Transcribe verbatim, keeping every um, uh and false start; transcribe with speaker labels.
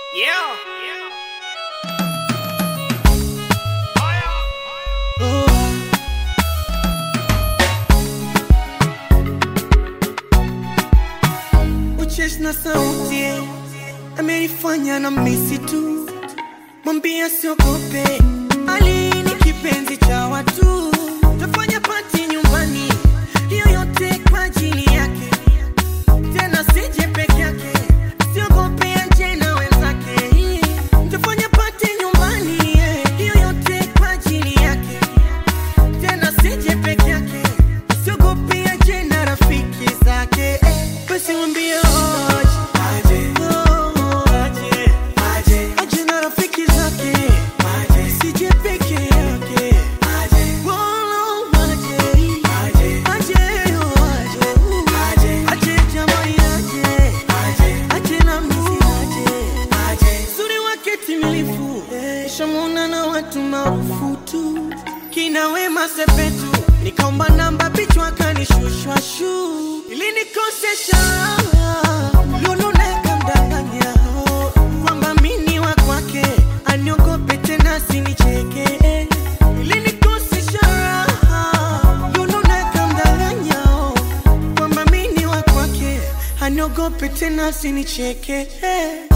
Speaker 1: Yeah.
Speaker 2: Uchesh na sauti amenifanya na misi tu, mwambia siogope, Ali ni kipenzi cha watu, tafanya party nyumbani, hiyo yote kwa ajili yake, tena sije peke yake, siogope aje na wenzake, tafanya party nyumbani, hiyo yote kwa ajili yake, tena sije peke yake, siogope aje na rafiki zake, basi mwambie Shamuna na watu maarufu tu, kina Wema Sepetu, nikaomba namba bichwa kanishushwa shu, ili nikosesha lulu neka mdanganya kwamba mini wa kwake, aniogope tena sinicheke, ili nikosesha lulu neka mdanganya kwamba mini wa kwake, aniogope tena sinicheke.